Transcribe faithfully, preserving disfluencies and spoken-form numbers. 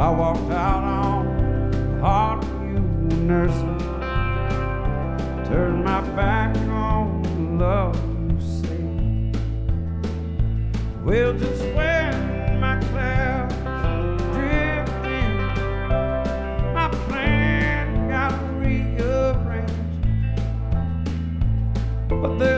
I walked out on the heart of you nursing, turned my back on the love you saved. Well, just when my clouds drift in, my plan got rearranged, but there